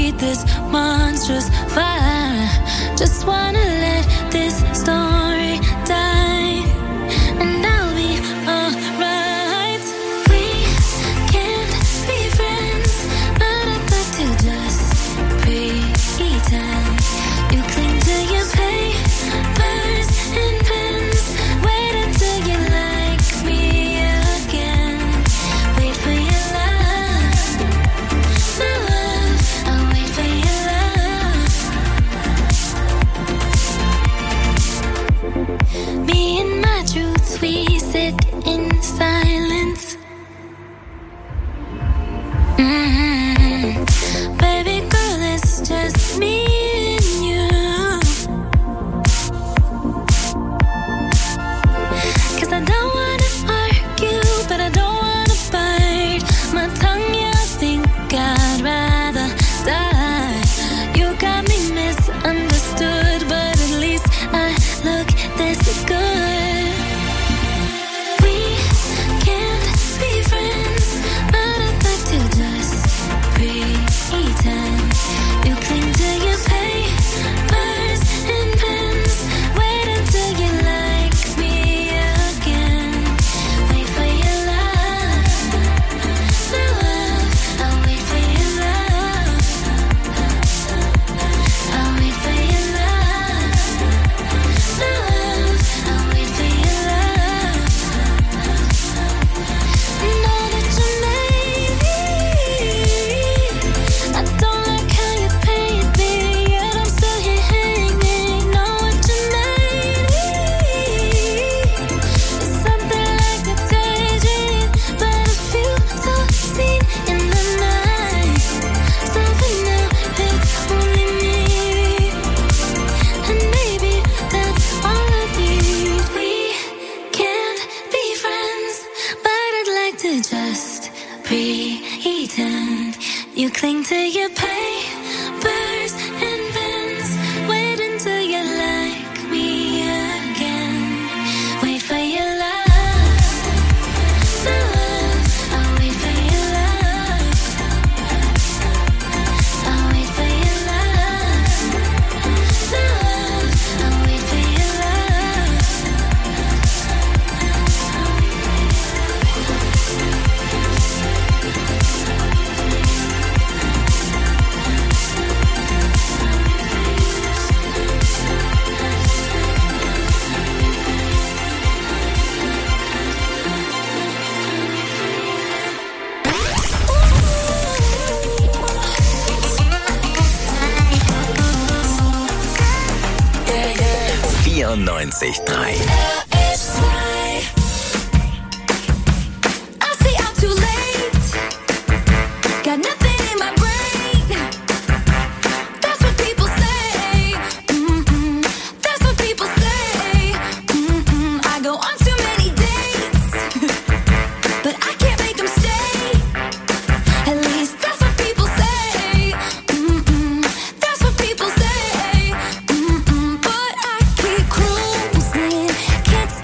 breathe this monstrous fire. Just wanna let this story die, and I'll be alright. We can't be friends, but I'd like to just pretend. You cling to your papers and pens. Wait until you like me again. Wait for your love, my love. I'll wait for your love. Me and my truths, we sit in silence. Baby girl, it's just me and you. 'Cause I don't wanna argue, but I don't wanna bite my tongue. Yeah, I think I'd rather die. You got me misunderstood, but at least I look this good. We can't be friends, but I'd like to just pretend. You cling to your papers and pens. Wait until you like me again. Wait for your love, my love. I'll wait for your love. I'll wait for your love, my love. I'll wait for your love. Know that you made me. I don't like how you paint me, yet I'm still here hanging. Know what you made me. It's something like a daydream, but I feel so seen in the night. So for now, it's only me, and maybe that's all I need. We can't be friends, but I'd like to just pretend. You cling to your papers and pens. Wait until you like me again. Wait for your love, my love. I'll wait for your love. I'll wait for your love, my love. I'll wait for your love. Yeah. 94.3. I say I'm too late. Got nothing in my brain. That's what people say. That's what people say. I go on too many dates, but I can't make them stay. At least that's what people say. That's what people say. But I keep cruising, can't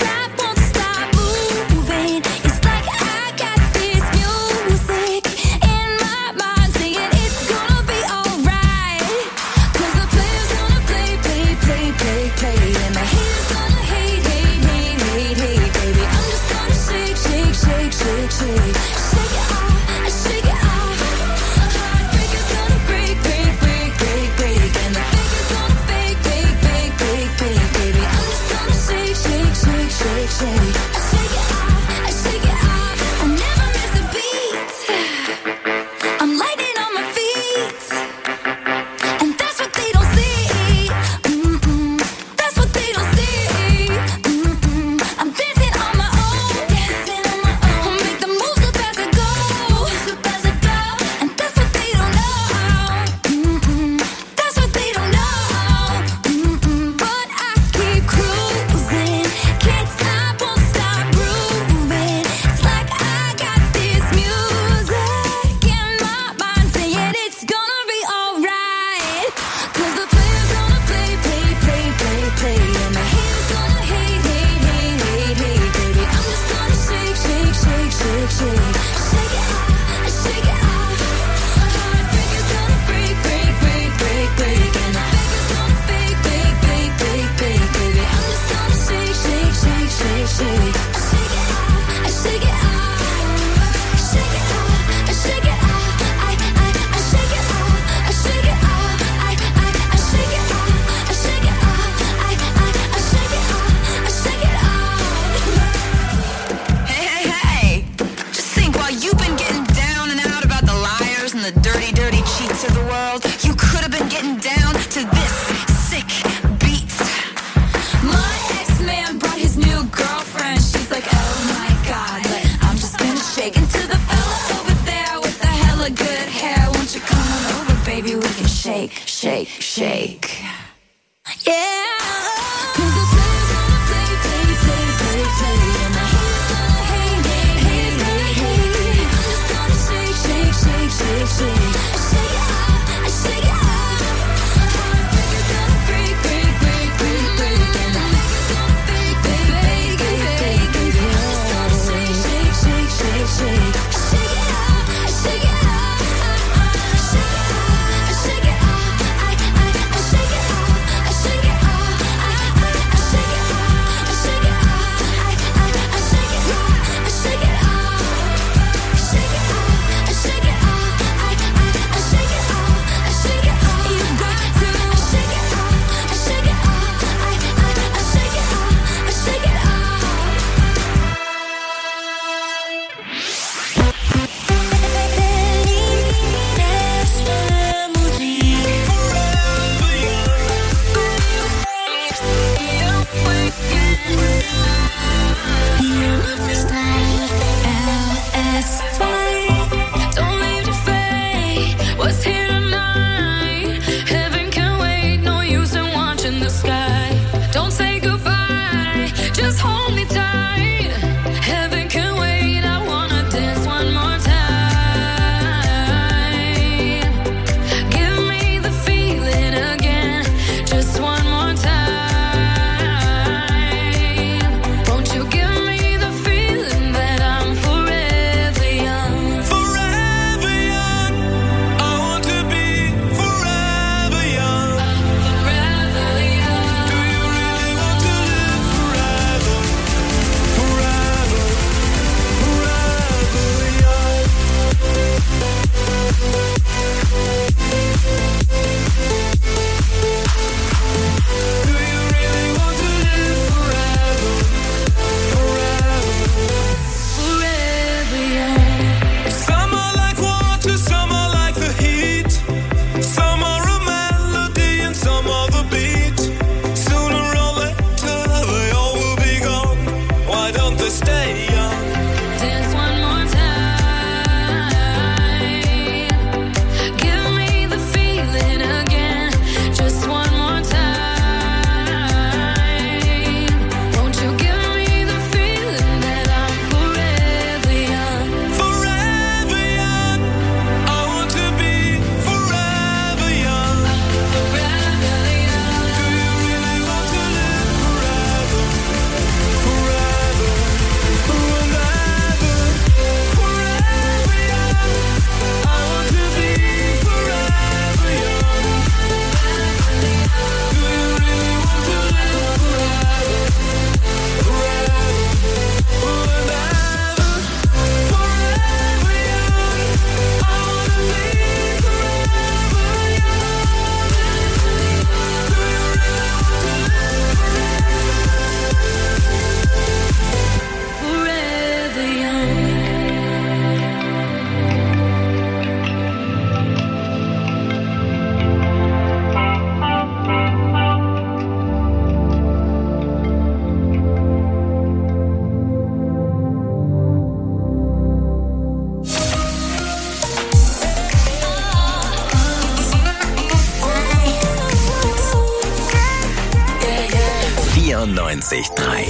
94.3.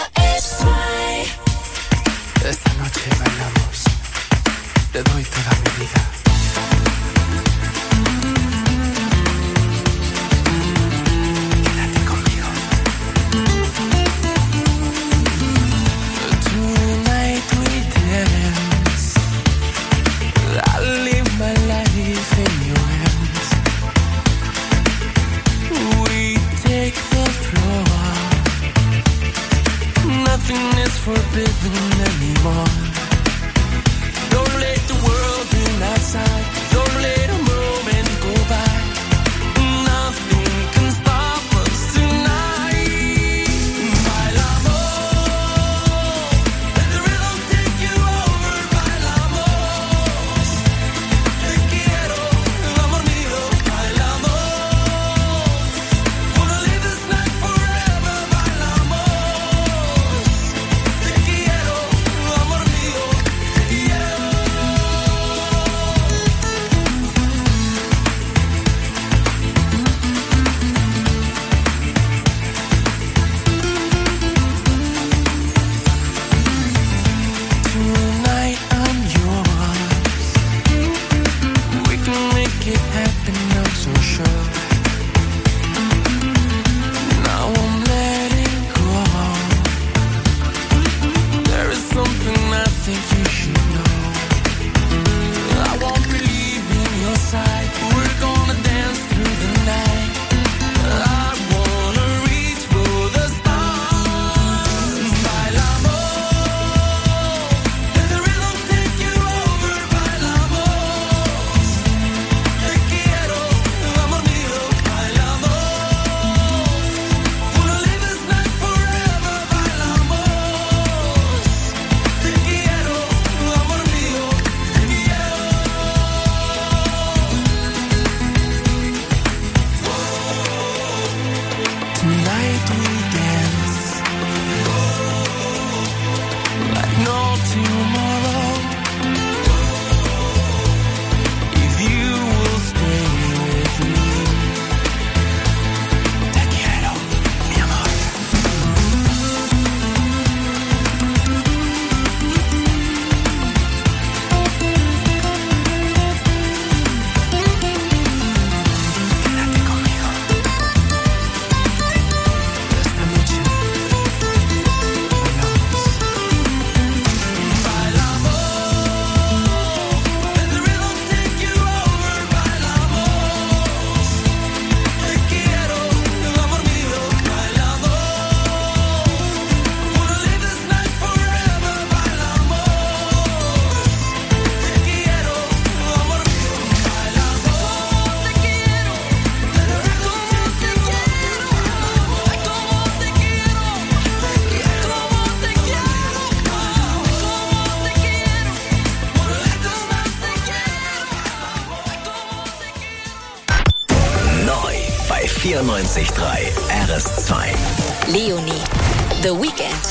Esta noche bailamos, te doy toda mi vida. Quédate conmigo. Tonight we dance, I live my life in your hands. We take the floor. been not so sure. Now I'm letting go. There is something I think you should know. I won't believe in your side. We're gonna dance through the night. I wanna reach for the stars. Bailamos, let the rhythm take you over. Bailamos, te quiero, amor mío. Bailamos, wanna live this night forever. Bailamos, te quiero, amor mío. Te quiero. Tonight we dance like no tomorrow. If you will stay with me, te quiero, mi amor. Quédate conmigo. Esta noche bailamos. Let the rhythm take you over. Bailamos, te quiero, amor mío. Bailamos, wanna live this night forever. Bailamos, te quiero, amor mío. Bailamos, te quiero. Let the rhythm take you over. Como te quiero, te quiero, te quiero, como te quiero. Wanna live this night, te quiero, como te quiero. Neu bei 94.3 RS2. Leonie, The Weekend.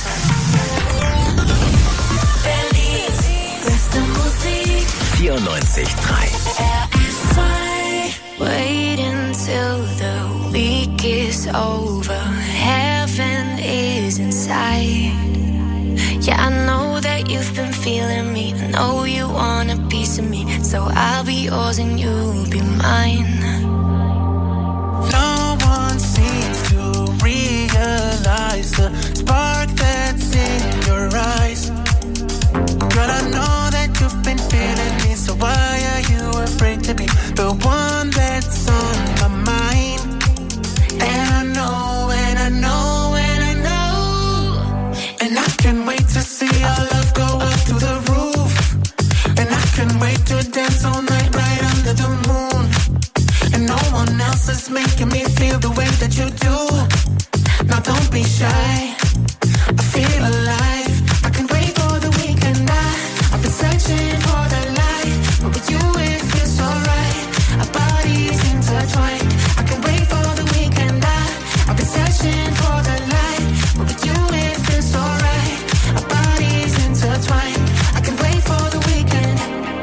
Berlin, beste Musik. 94.3. RS2. Wait until the week is over. Heaven is inside. Yeah, I know that you've been feeling me. I know you want a piece of me. So I'll be yours and you'll be mine. No one seems to realize the spark that's in your eyes. Girl, I know that you've been feeling me, so why are you afraid to be the one that's on my mind? And I know, and I know, and I know, and I can't wait to see our love go up to the roof. And I can't wait to dance all night right under the moon. And no one else is making me feel the way that you do. Now don't be shy, I feel alive. I can't wait for the weekend. I've been searching for the light, but with you it feels so right. Our bodies intertwined. I can't wait for the weekend. I've been searching for the light, but with you it feels so right. Our bodies intertwined. I can't wait for the weekend.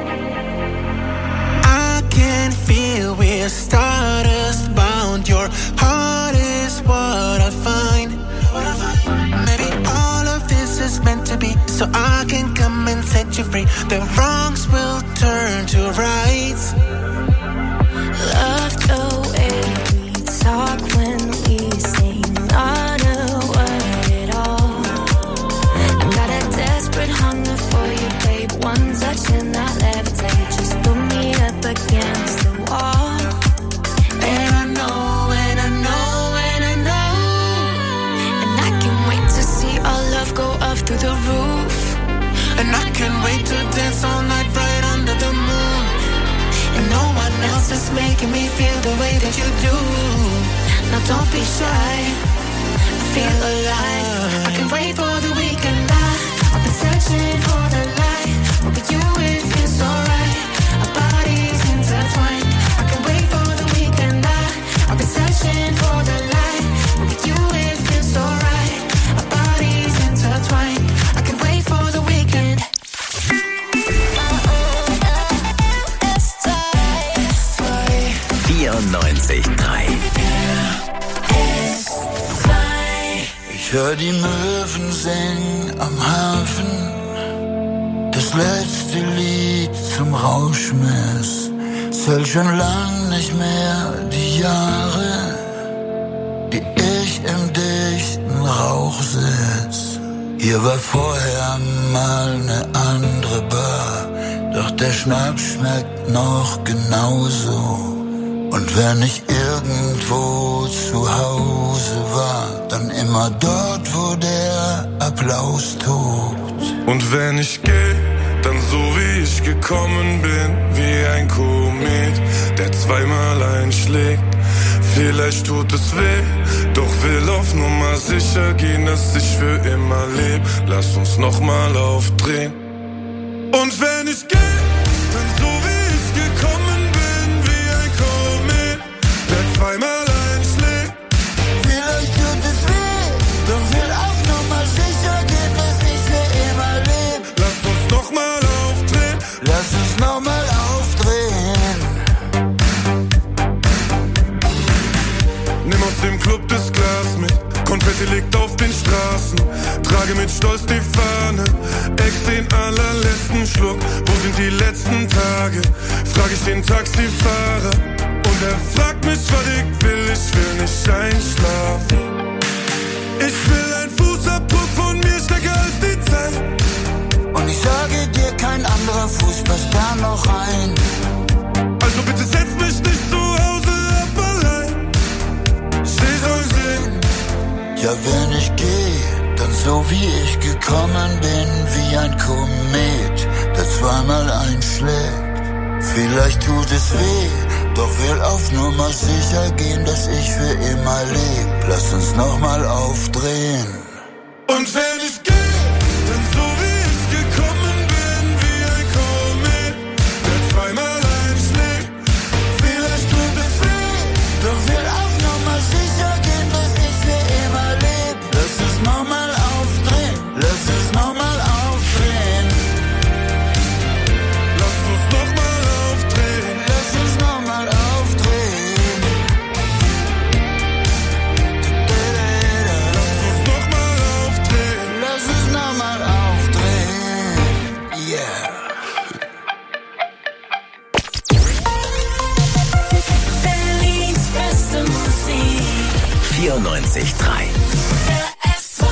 I can feel we're stardust bound. Your heart is what I find. Maybe all of this is meant to be, so I can come and set you free. The wrongs will turn to rights. Love the way we talk when we say not a word at all. I got a desperate hunger for you, babe. One touch and I'll levitate. Just put me up against the wall. And I know, and I know, and I know. And I can't wait to see our love go up through the roof. And I can't wait to dance all night right under the moon. And no one else is making me feel the way that you do. Now don't be shy, I feel alive. I can't wait for the weekend. I've been searching for the light, but with you it feels so right. Our bodies intertwined. I can't wait for the weekend. I've been searching for the light, but with you it feels so right. Our bodies intertwined. I can't wait for the weekend. 94.3. Ich hör die Möwen singen am Hafen, das letzte Lied zum Rauschmess. zähl schon lang nicht mehr die Jahre, die ich im dichten Rauch sitz. Hier war vorher mal ne andere Bar, doch der Schnaps schmeckt noch genauso. Und wenn ich irgendwo zu Hause war, dann immer dort, wo der Applaus tobt. Und wenn ich geh, dann so wie ich gekommen bin, wie ein Komet, der zweimal einschlägt. Vielleicht tut es weh, doch will auf Nummer sicher gehen, dass ich für immer leb. Lass uns nochmal aufdrehen. Und wenn ich geh, dann so wie ich gekommen bin, wie ein Komet, der zweimal einschlägt. Vielleicht tut es weh, doch will auf Nummer sicher gehen, dass ich für immer leb. Lass uns nochmal aufdrehen. Lass uns nochmal aufdrehen. Nimm aus dem Club das Glas mit, Konfetti liegt auf den Straßen. Trage mit Stolz die Fahne, ex den allerletzten Schluck. Wo sind die letzten Tage? Frag ich den Taxifahrer. Und er fragt mich, was ich will nicht einschlafen. Ich will ein Fußabdruck von mir stärker als die Zeit. Und ich sage dir, kein anderer Fuß passt da noch rein. Also bitte setz mich nicht zu Hause ab allein. Steh soll sehen. Ja, wenn ich geh, dann so wie ich gekommen bin, wie ein Komet, der zweimal einschlägt. Vielleicht tut es weh, doch will auf Nummer sicher gehen, dass ich für immer leb. Lass uns nochmal aufdrehen. Und wenn ich geh, dann so wie ich gekommen bin, wie ein Komet, der zweimal einschlägt. Vielleicht tut es weh, doch will auf Nummer sicher gehen, dass ich für immer leb. Lass uns nochmal aufdrehen, lass uns nochmal aufdrehen. Lass uns nochmal aufdrehen. Lass uns nochmal aufdrehen. Lass uns nochmal aufdrehen. Lass uns nochmal aufdrehen. Yeah. Berlins beste Musik. 94.3. RS2.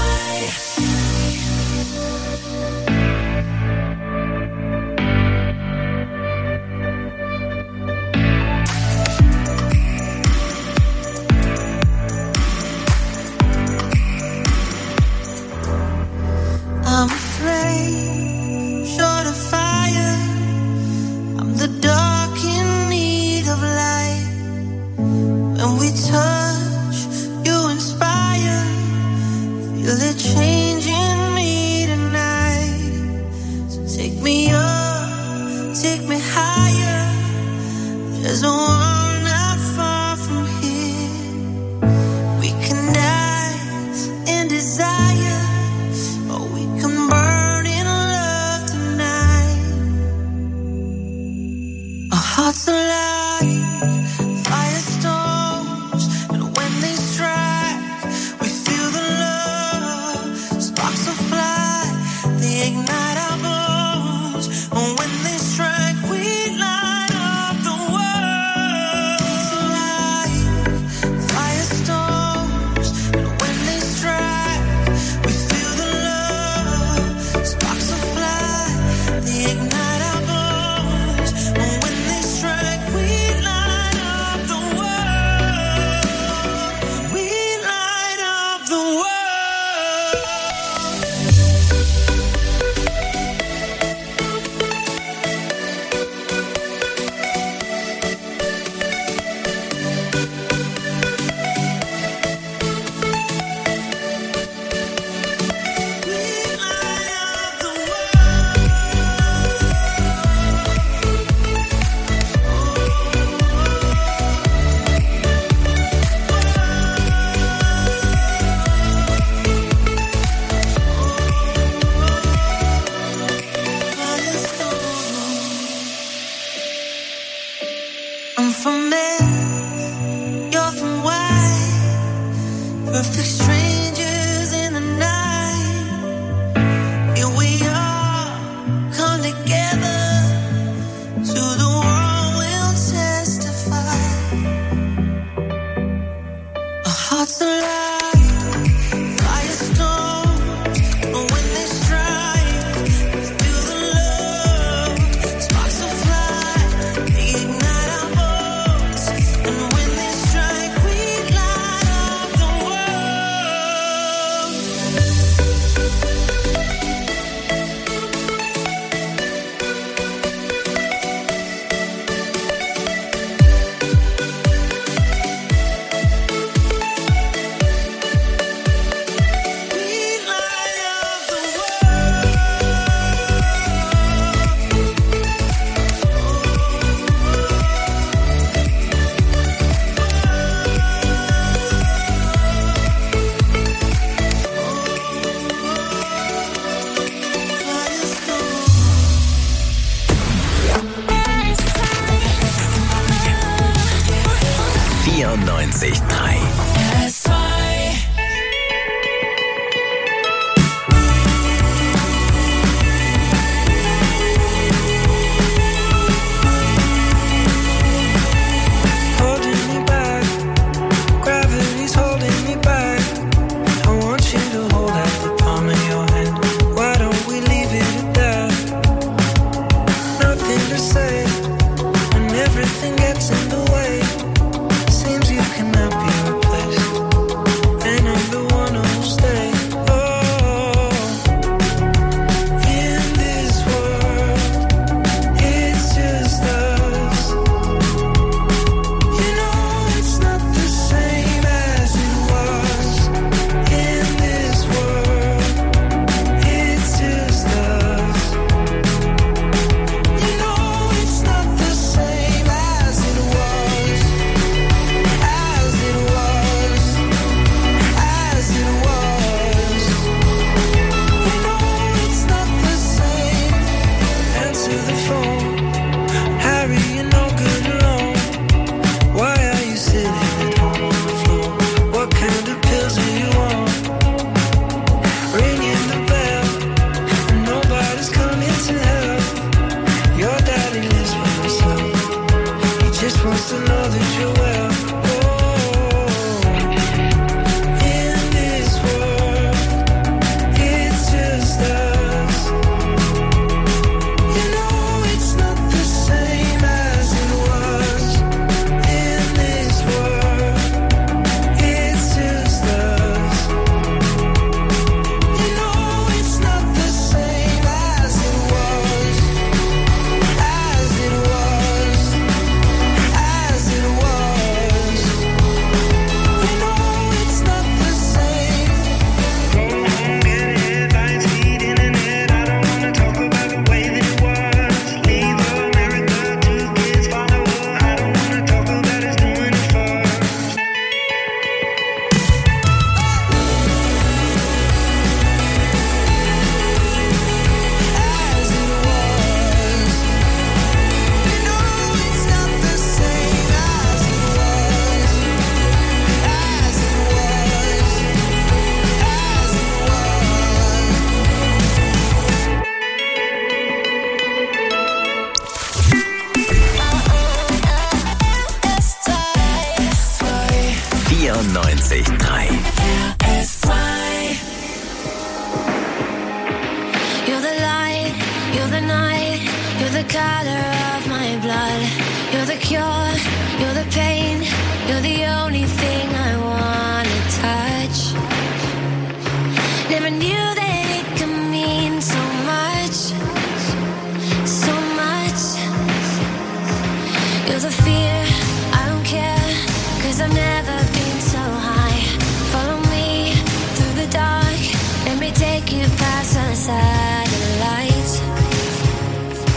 I'm afraid, short of fire. I'm the dark in need of light. When we touch, you inspire. Feel the change in me tonight. So take me up, take me higher. There's a world not far from here. We can dance in desire, or we can burn in love tonight. Our hearts alive, firestorms, and when they strike, we feel the love. Sparks will fly, they ignite our bones. And when they strike, we light up the world. It's alive, firestorms, and when they strike, we feel the love. Sparks will fly, they ignite our bones. And when they strike, we light up the world. We light up the world. I'm from Meth, you're from Y. Perfect strangers in the night. Here we are, come together. To the world we'll tell. 94.3.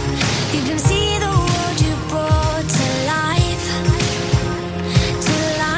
You can see the world you brought to life.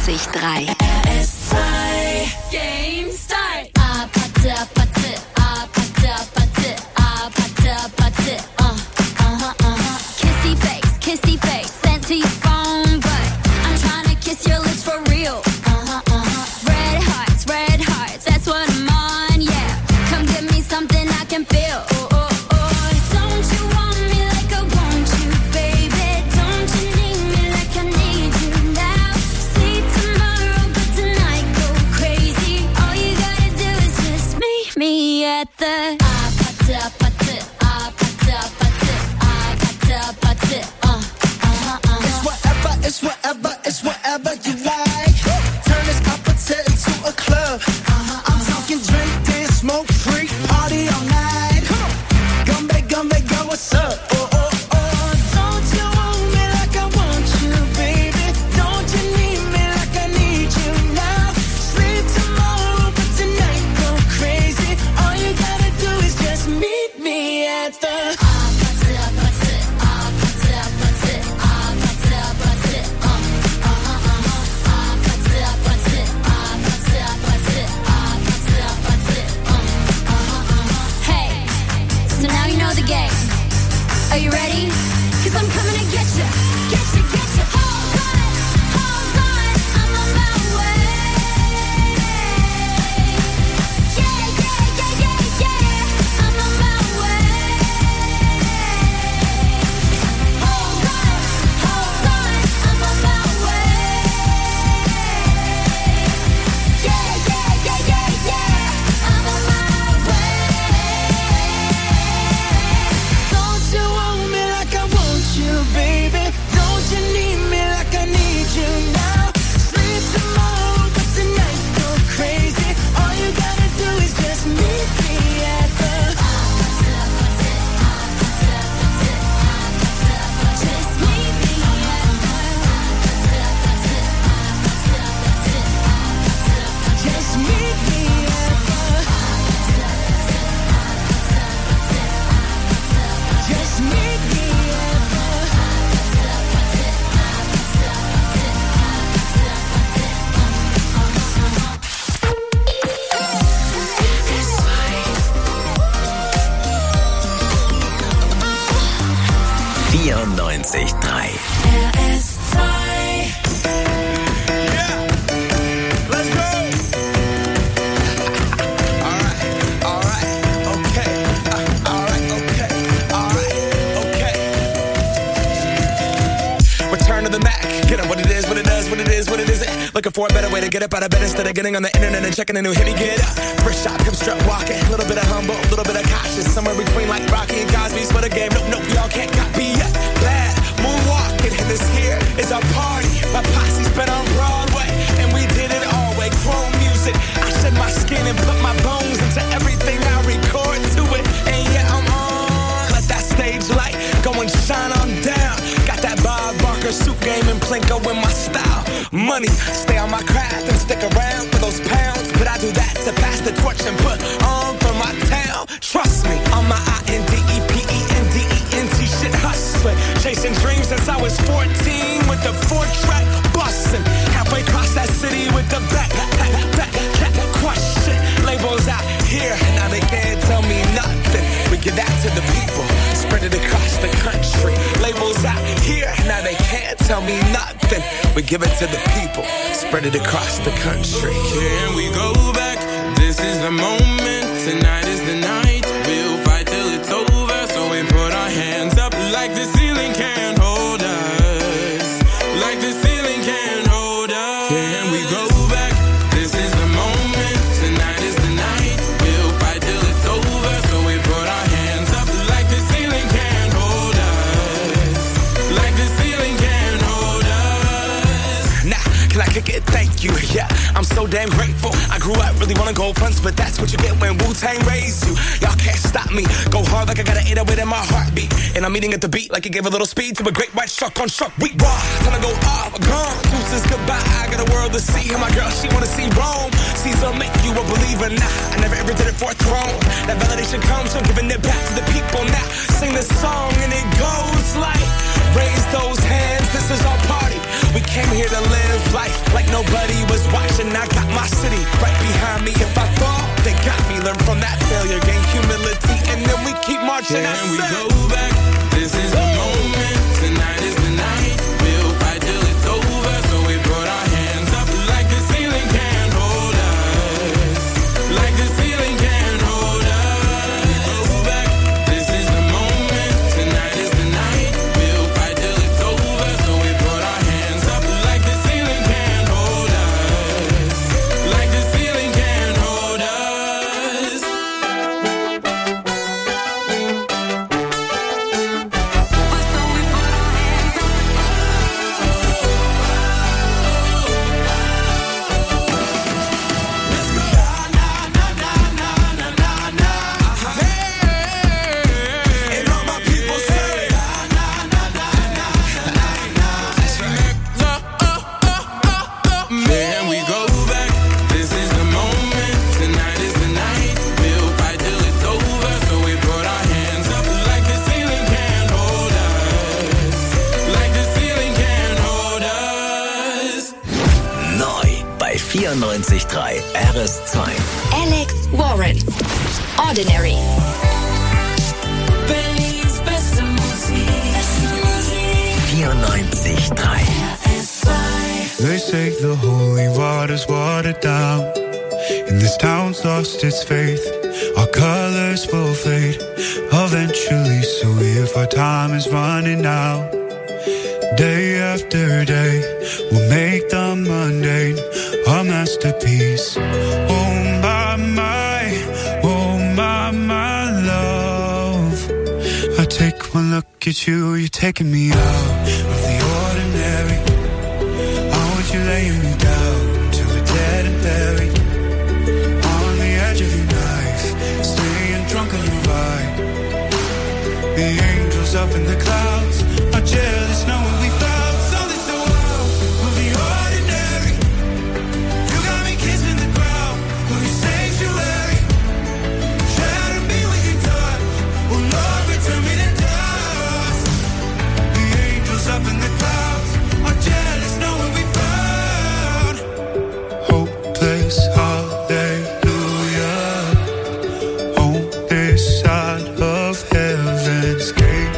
94.3 RS2 Game Start. Patte, patte, patte, patte, patte, patte, Kissy face, sent to your phone, but I'm trying to kiss your lips for real. Red hearts, that's what I'm on, yeah. Come give me something I can feel. Don't you want me like I want you, baby? Don't you need me like I need you now? See tomorrow, but tonight go crazy. All you gotta do is just meet me at the It's whatever you like. Turn this opposite into a club. I'm talking drink, dance, smoke, freak, party all night. Come back, go, what's up? Don't you want me like I want you, baby? Don't you need me like I need you now? Sleep tomorrow, but tonight go crazy. All you gotta do is just meet me at the Are you ready? 'Cause I'm coming to get you. Hold on, I'm on my way. Yeah, I'm on my way. Hold on, I'm on my way. Yeah, I'm on my way. Don't you want me like I want you, baby? Don't you need me like I need you now? Sleep tomorrow, but tonight go crazy. All you gotta do is just meet me at the just meet me at just meet me at just meet me RS2 Let's go. All right, okay. Return to the Mac. Get up what it is, what it does, what it is, what it isn't. Looking for a better way to get up out of bed instead of getting on the internet and checking a new hit. Me get up. First shot, come strut walking. A little bit of humble, a little bit of cautious. Somewhere between like Rocky and Cosby's for the game. Nope, y'all can't copy yet. Bad moonwalking, and this here is our party. My posse's been on Broadway, and we did it all way. Chrome music. I shed my skin and put my bones into everything I record to it. And yeah, I'm on. Let that stage light go and shine on down. Got that Bob Barker suit game and Plinko in my style. Money, stay on my craft and stick around for those pounds. But I do that to pass the torch and put on for my town. Trust me, on my INDEPENDENT shit hustling. Chasing dreams since I was 14 with the 4-track bustin'. Halfway across that city with the back question. Labels out here, now they can't tell me nothing. We give that to the people, spread it across the country. Labels out here, now they can't tell me nothing. We give it to the people, spread it across the country. Can we go back? This is the moment. Tonight is the night. We'll fight till it's over. So we put our hands up like the ceiling can't hold us. Like the ceiling can't hold us. Can we go back? This is the moment. Tonight is the night. We'll fight till it's over. So we put our hands up like the ceiling can't hold us. Like the ceiling can't hold us. Nah, can I kick it? Thank you, yeah. I'm so damn grateful. I grew up really wanna go fronts, but that's what you get when Wu-Tang raised you. Y'all can't stop me. Go hard like I got an 808 in my heartbeat. And I'm eating at the beat like it gave a little speed to a great white shark on shark. We raw, time to go off, gone. Deuces goodbye, I got a world to see. And my girl, she wanna see Rome. Caesar make you a believer, nah. I never ever did it for a throne. That validation comes from giving it back to the people now. Sing this song and it goes like, raise those hands, this is our party. We came here to live life like no nobody was watching, I got my city right behind me. If I fall, they got me. Learn from that failure, gain humility, and then we keep marching. Can we go back? This is the moment. Tonight is the night. We'll fight till it's over. So we put our hands up like the ceiling can't hold us. Like the ceiling can't hold us. Go back. This is the moment. Tonight is the night. We'll fight till it's over. So we put our hands up like the ceiling can't hold us. Like the ceiling can't hold us. Bei 94.3 RS2. Alex Warren. Ordinary. Berlins beste Musik. 94.3. They say the holy water's watered down, and this town's lost its faith. Our colors will fade eventually, so if our time is running out, day after day, we'll make the mundane a masterpiece. Oh my love. I take one look at you, you're taking me out of the ordinary. I want you laying me down till we're dead and buried. On the edge of your knife, staying drunk on your ride. The angels up in the clouds are jealous knowing we found something so wild of the ordinary. You got me kissing the ground of your sanctuary. Shatter me with your touch, oh Lord, return me to dust. The angels up in the clouds are jealous knowing we found hopeless hallelujah on this side of heaven's gate.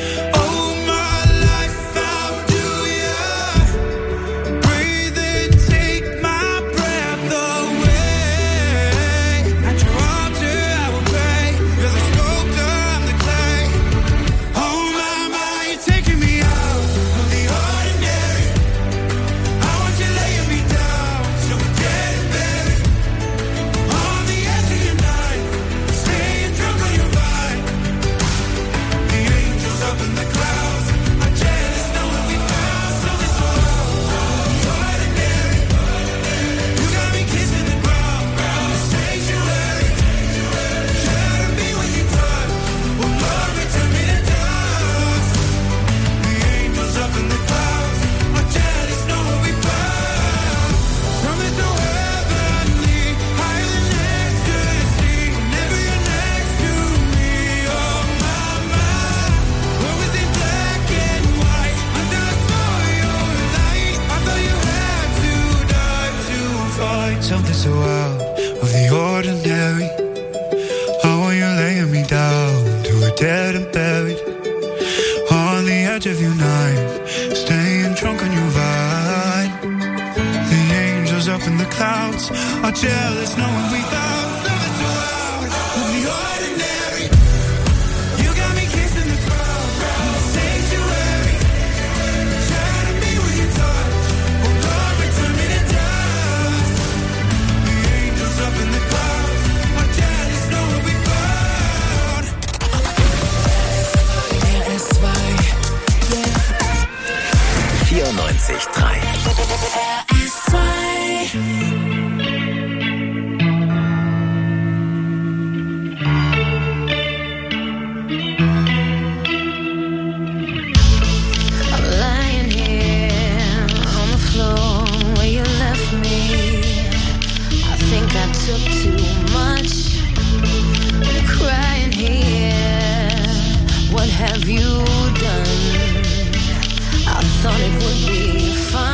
Something so out of the ordinary. How are you laying me down to a dead and buried? On the edge of your knife, staying drunk on your vine. The angels up in the clouds are jealous knowing we found something so out of the ordinary. You got me kissing the ground of the sanctuary. Shatter me with your touch, oh Lord, return me to dust. Up in the clouds, are jealous knowing we found. RS2. 94.3. I'm lying here on the floor where you left me. I think I took too much. I'm crying here. What have you done? I thought it would be fun.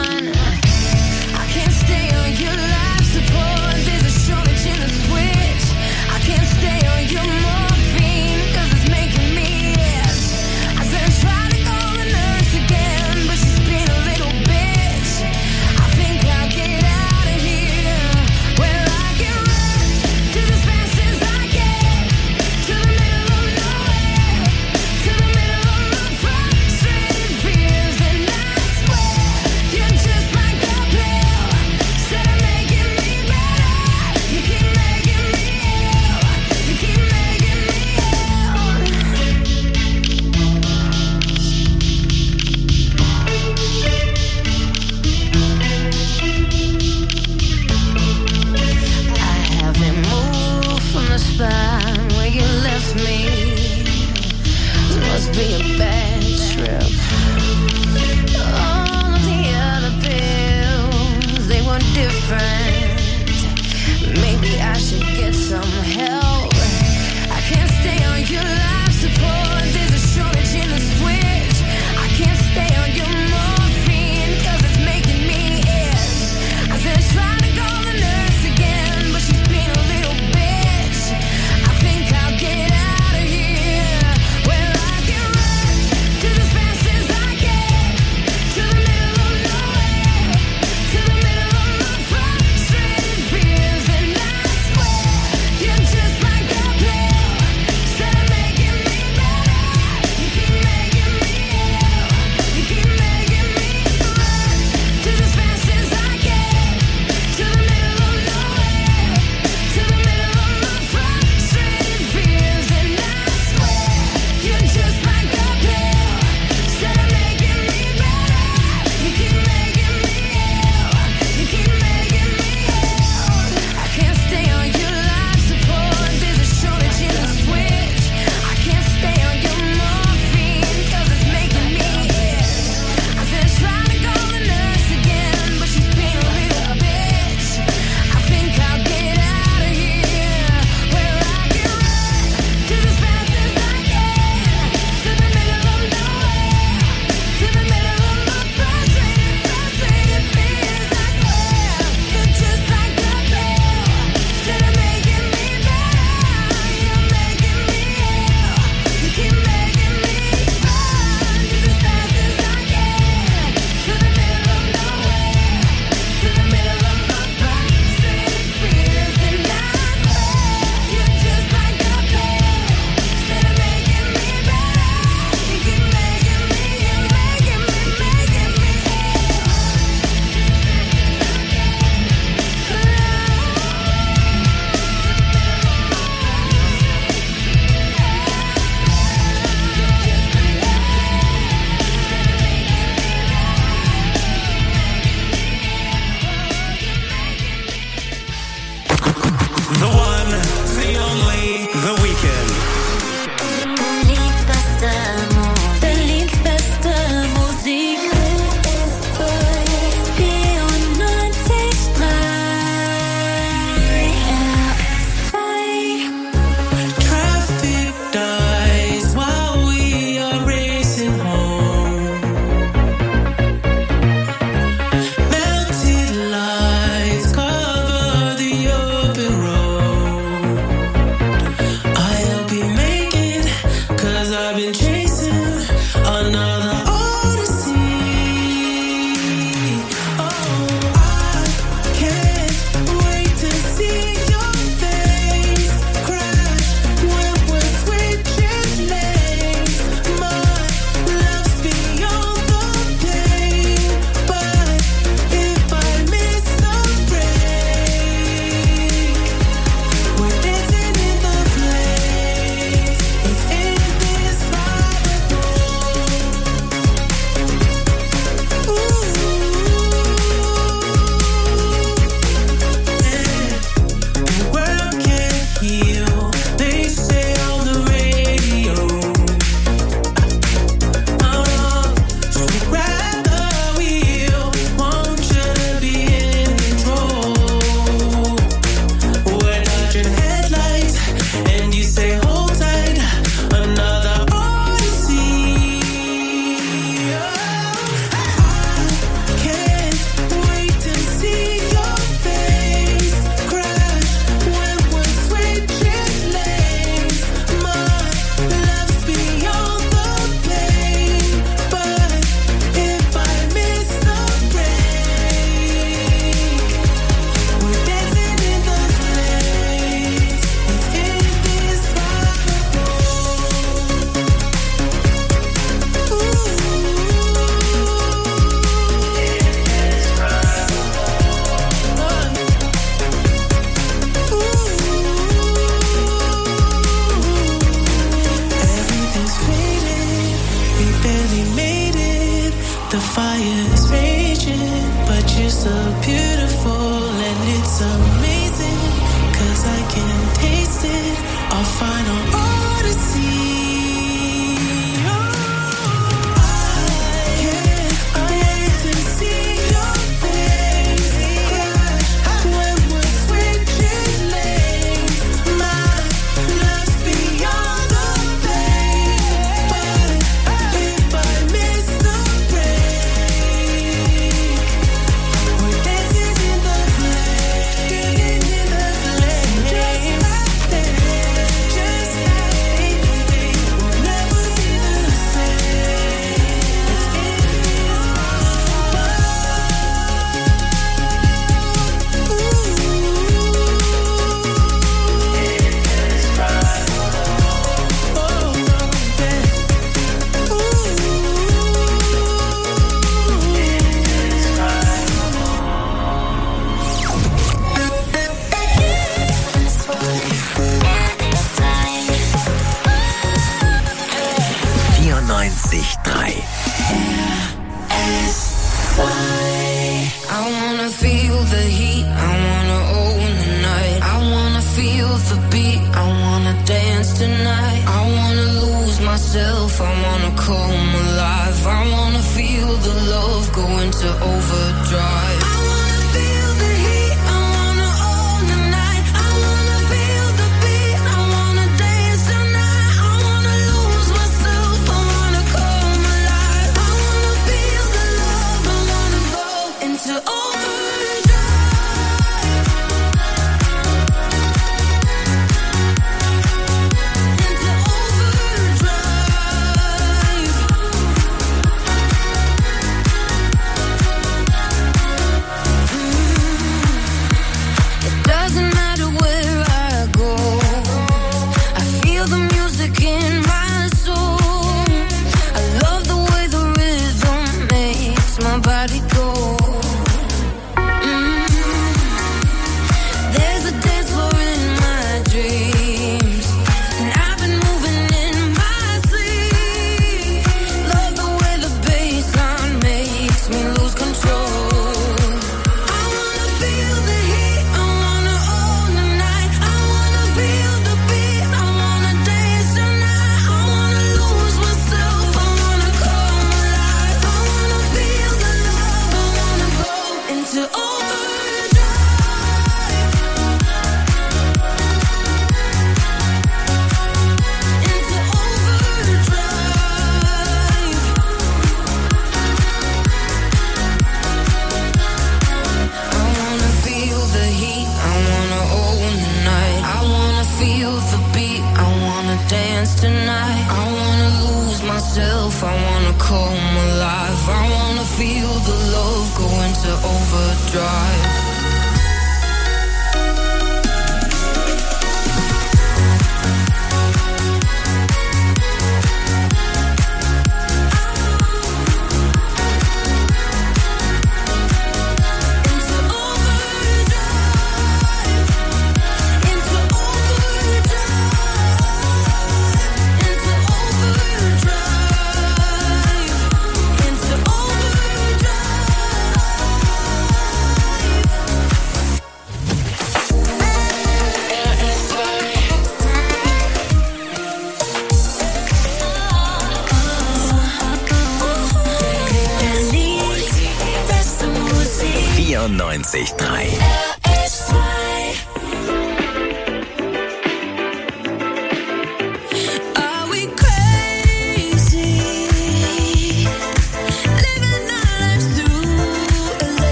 The fire's raging, but you're so beautiful and it's amazing, 'cause I can taste it, our final odyssey.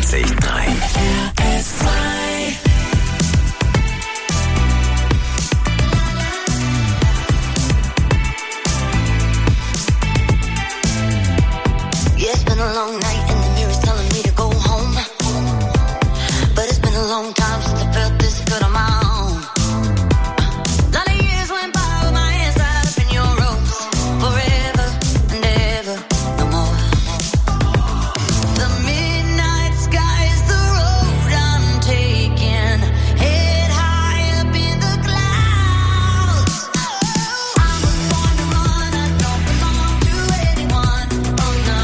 94.3. Yeah, it's been a long night and the mirror's telling me to go home. But it's been a long time since I felt this good on my own. Lot of years went by with my hands tied up in your ropes. Forever and ever, no more. The midnight sky is the road I'm taking. Head high up in the clouds. I was born to run, I don't belong to anyone. Oh no.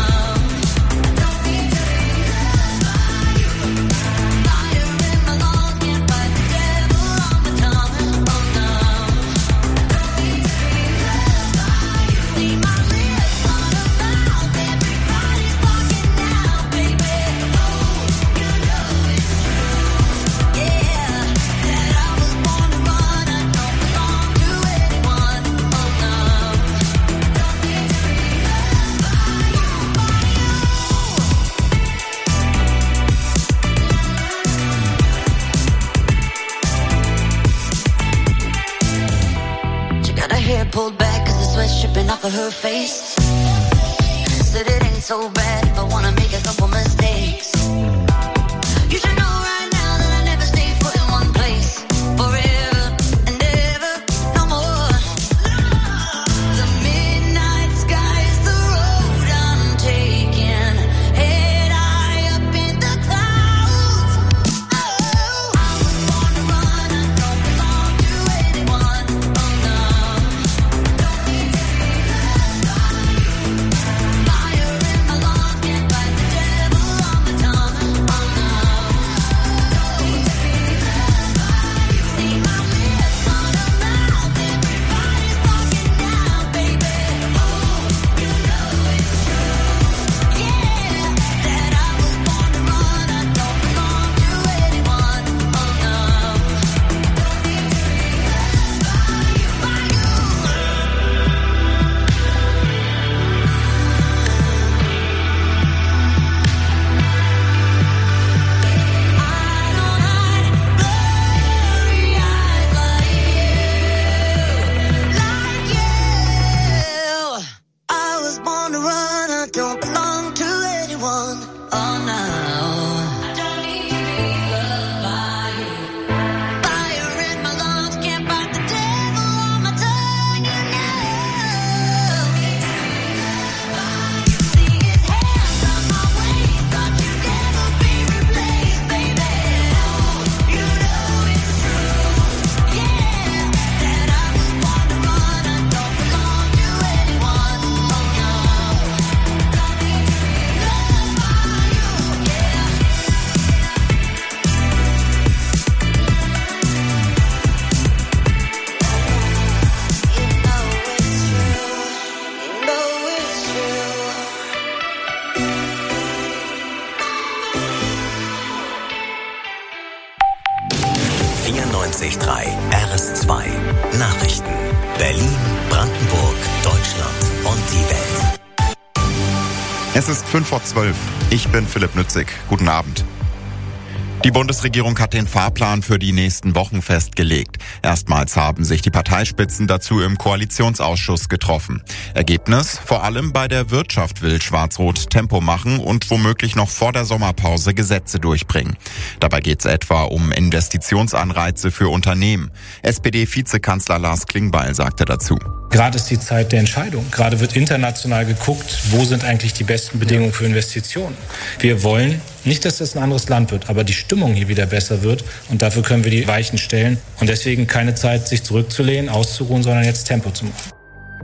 Pulled back cause the sweat's dripping off of her face. Said it ain't so bad if I wanna make a couple mistakes. You should know right now that I never stay put in one place. Forever and ever, no more. The midnight sky is the road I'm taking. Head high up in the clouds. Oh, I was born to run, I don't belong to anyone. Oh no. RS2 Nachrichten. Berlin, Brandenburg, Deutschland und die Welt. Es ist 11:05. Ich bin Philipp Nützig. Guten Abend. Die Bundesregierung hat den Fahrplan für die nächsten Wochen festgelegt. Erstmals haben sich die Parteispitzen dazu im Koalitionsausschuss getroffen. Ergebnis: Vor allem bei der Wirtschaft will Schwarz-Rot Tempo machen und womöglich noch vor der Sommerpause Gesetze durchbringen. Dabei geht es etwa um Investitionsanreize für Unternehmen. SPD-Vizekanzler Lars Klingbeil sagte dazu: Gerade ist die Zeit der Entscheidung. Gerade wird international geguckt, wo sind eigentlich die besten Bedingungen für Investitionen. Wir wollen nicht, dass das ein anderes Land wird, aber die Stimmung hier wieder besser wird. Und dafür können wir die Weichen stellen. Und deswegen keine Zeit, sich zurückzulehnen, auszuruhen, sondern jetzt Tempo zu machen.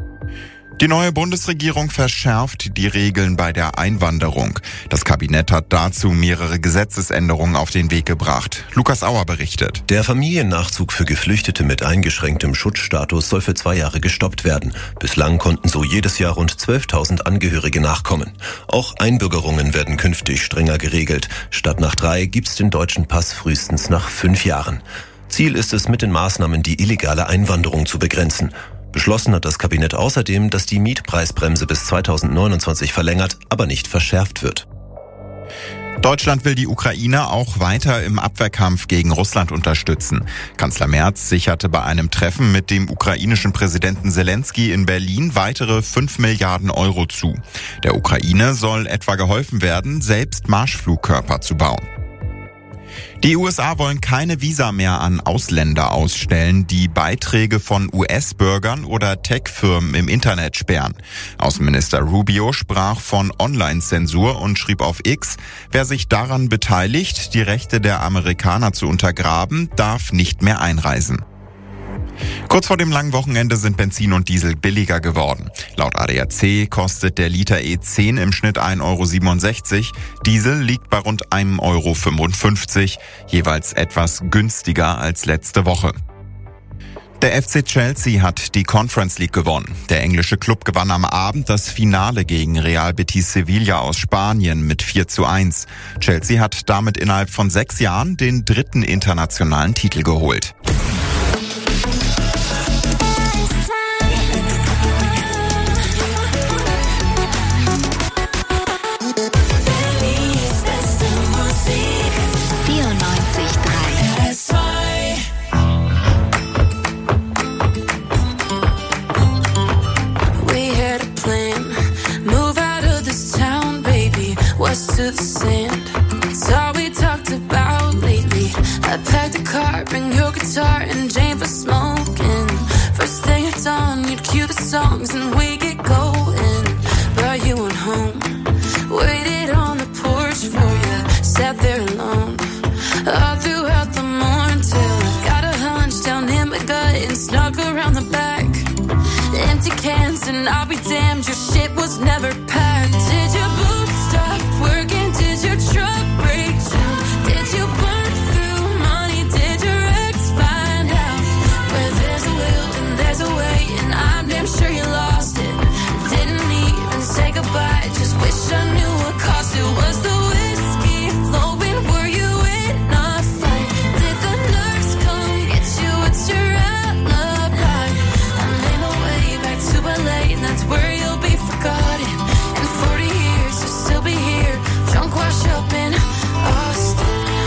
Die neue Bundesregierung verschärft die Regeln bei der Einwanderung. Das Kabinett hat dazu mehrere Gesetzesänderungen auf den Weg gebracht. Lukas Auer berichtet. Der Familiennachzug für Geflüchtete mit eingeschränktem Schutzstatus soll für 2 Jahre gestoppt werden. Bislang konnten so jedes Jahr rund 12.000 Angehörige nachkommen. Auch Einbürgerungen werden künftig strenger geregelt. Statt nach 3 gibt's den deutschen Pass frühestens nach 5 Jahren. Ziel ist es, mit den Maßnahmen die illegale Einwanderung zu begrenzen. Beschlossen hat das Kabinett außerdem, dass die Mietpreisbremse bis 2029 verlängert, aber nicht verschärft wird. Deutschland will die Ukraine auch weiter im Abwehrkampf gegen Russland unterstützen. Kanzler Merz sicherte bei einem Treffen mit dem ukrainischen Präsidenten Zelensky in Berlin weitere 5 Milliarden Euro zu. Der Ukraine soll etwa geholfen werden, selbst Marschflugkörper zu bauen. Die USA wollen keine Visa mehr an Ausländer ausstellen, die Beiträge von US-Bürgern oder Tech-Firmen im Internet sperren. Außenminister Rubio sprach von Online-Zensur und schrieb auf X, wer sich daran beteiligt, die Rechte der Amerikaner zu untergraben, darf nicht mehr einreisen. Kurz vor dem langen Wochenende sind Benzin und Diesel billiger geworden. Laut ADAC kostet der Liter E10 im Schnitt 1,67 €. Diesel liegt bei rund 1,55 €, jeweils etwas günstiger als letzte Woche. Der FC Chelsea hat die Conference League gewonnen. Der englische Klub gewann am Abend das Finale gegen Real Betis Sevilla aus Spanien mit 4:1. Chelsea hat damit innerhalb von 6 Jahren den 3. internationalen Titel geholt. To the sand, it's all we talked about lately. I packed a car, bring your guitar and Jane for smoking. First thing at dawn, you'd cue the songs and we get going. But you went home, waited on the porch for you, sat there alone all throughout the morning till I got a hunch down in my gut and snuck around the back. Empty cans and I'll be damned, your shit was never packed. Did your boots stop working? Did your truck break down? Did you burn through money? Did your ex find out? Where there's a will and there's a way, and I'm damn sure you lost it. Didn't even say goodbye, just wish I knew what cost it. Was the whiskey flowing? Were you in a fight? Did the nurse come get you? What's your alibi? I made my way back to LA, and that's where you'll be forgotten. In 40 years you'll still be here, drunk, wash up in Austin.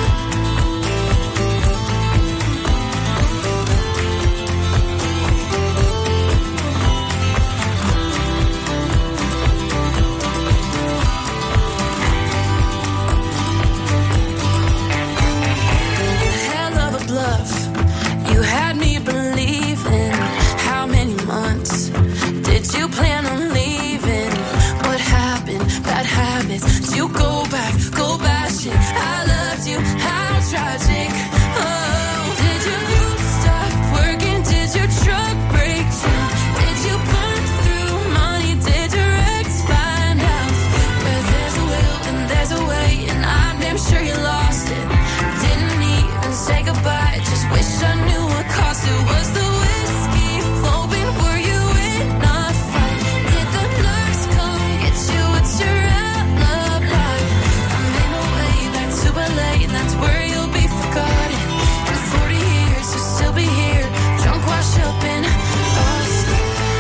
Hell of a bluff, you had me believing. How many months did you plan on leaving? What happened? Bad habits. Did you go back? Go bashing. I loved you. How tragic. Oh, did your boots stop working? Did your truck break down? Did you burn through money? Did your ex find out? Where there's a will and there's a way, and I'm damn sure you lost it. Didn't even say goodbye, just wish I knew what cost it. Was the whiskey flowing? Were you in a fight? Did the nurse come get you? What's your alibi? I made my way back to LA, and that's where you'll be forgotten. In 40 years you'll still be here, drunk, wash up in Austin.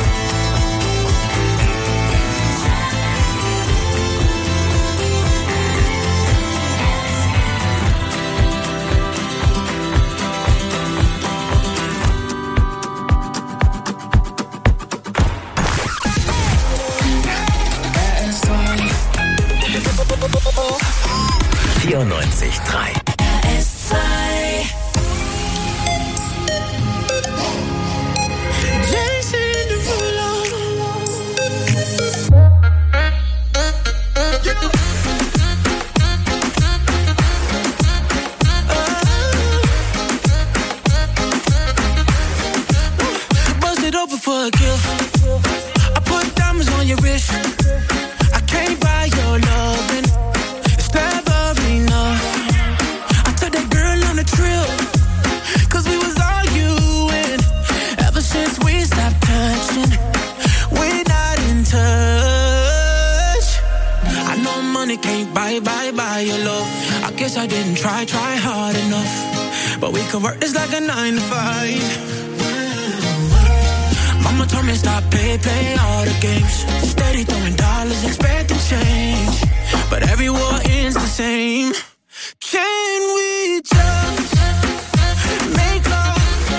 Bust it open for a gift. I put diamonds on your wrist. I can't buy your loving. It's never enough. I took that girl on a trip, 'cause we was arguing. Ever since we stopped touching, we're not in touch. I know money can't buy your love. I guess I didn't try hard enough. But we could work this like a 9 to 5. Mama told me stop, play all the games. Steady throwing dollars, expecting change. But every war ends the same. Can we just make love?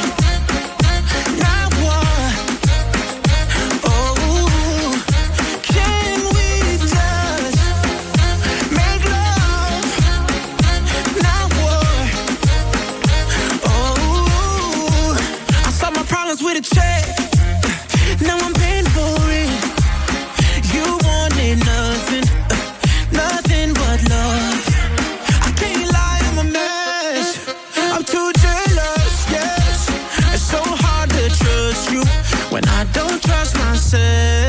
With a check, now I'm paying for it. You wanted nothing, nothing but love. I can't lie, I'm a mess. I'm too jealous, yes. It's so hard to trust you when I don't trust myself.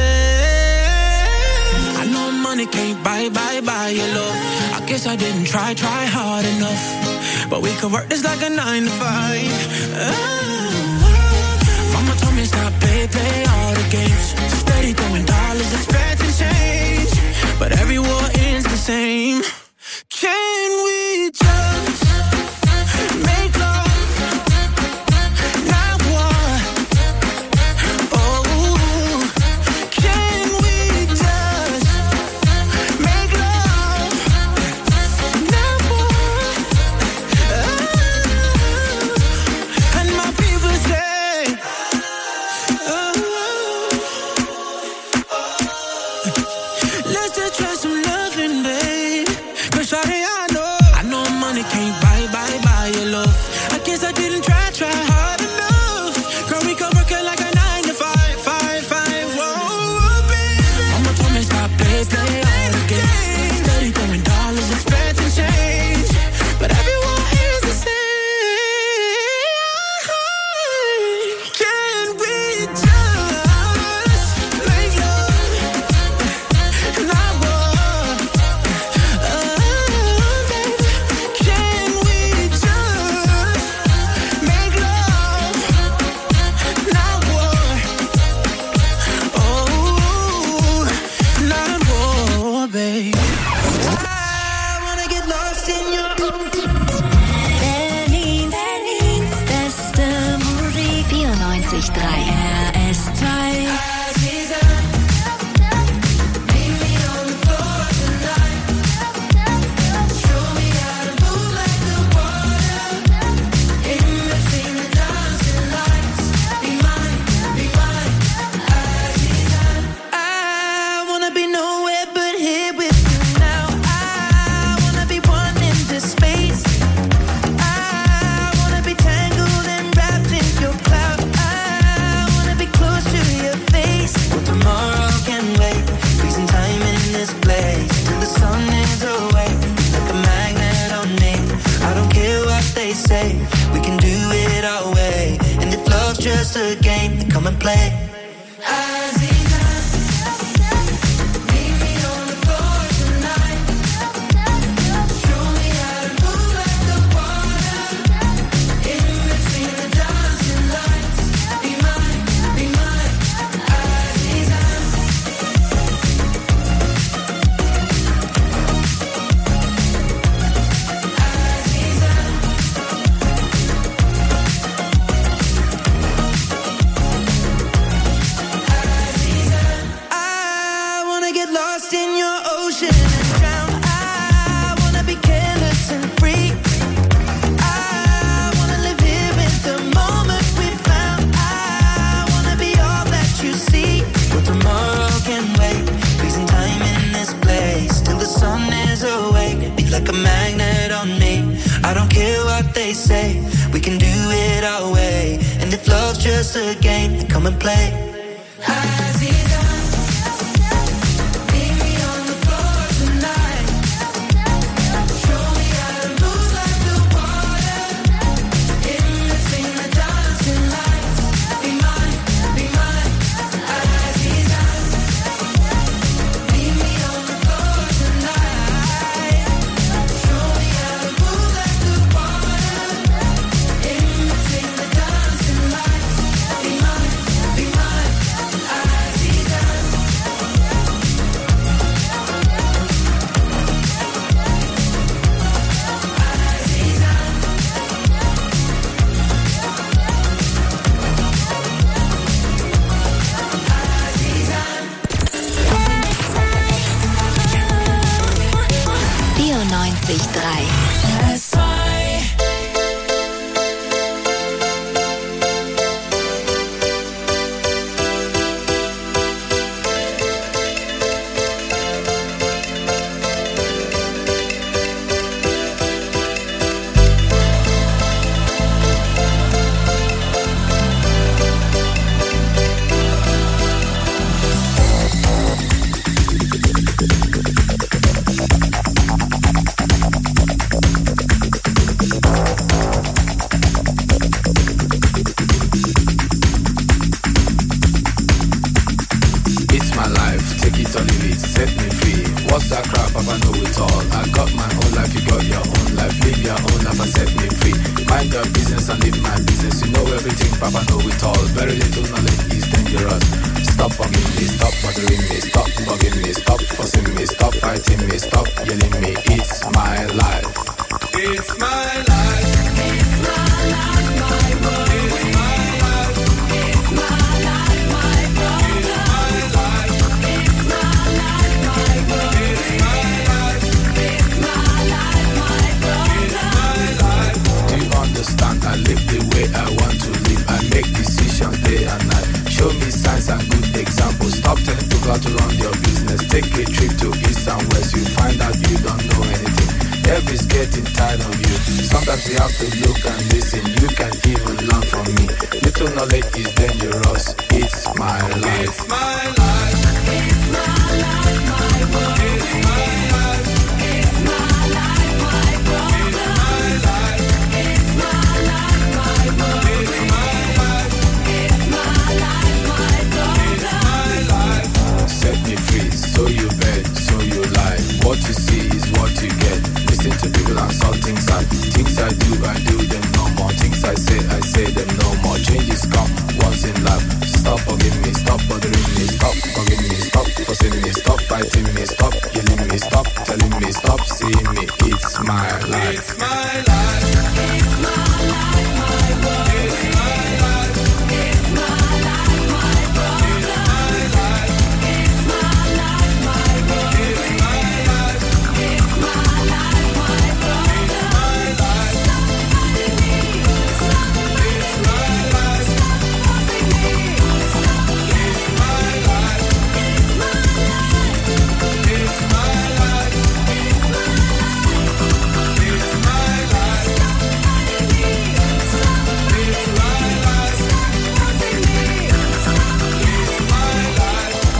I know money can't buy your love. I guess I didn't try hard enough. But we could work this like a 9 to 5. Mama told me stop, play all the games. Steady throwing dollars, expecting change. But every war ends the same. Can we just make love? Not war. Oh, can we just make love? Not war. And my people say, let's just try some loving, babe. Cause shawty, I know money can't buy your love. I guess I didn't try hard enough. Girl, we could work it like a 9 to 5. Whoa, baby. Mama told me stop, play all the games. Steady throwing dollars, expecting change. But everyone is the same. Can we just make love? Not war. Baby, can we just make love? Not war. Oh, not war, babe. I wanna get lost in your Berlins beste Musik 94.3 RS2. I wanna be nowhere but here with you now. I wanna be one in this space. I wanna be tangled and wrapped in your cloud. I wanna be close to your face. Well, tomorrow can wait. Freezing time in this place till the sun is away. Like a magnet on me. I don't care what they say. We can do it our way. And if love's just a game, then come and play. I wanna get lost in your ocean and drown. I wanna be careless and free. I wanna live here in the moment we found. I wanna be all that you see. Well, tomorrow can wait. Freezing time in this place till the sun is awake. Be like a magnet on me. I don't care what they say. We can do it our way. And if love's just a game, then come and play. Stop telling me, stop seeing me. It's my life. It's my life.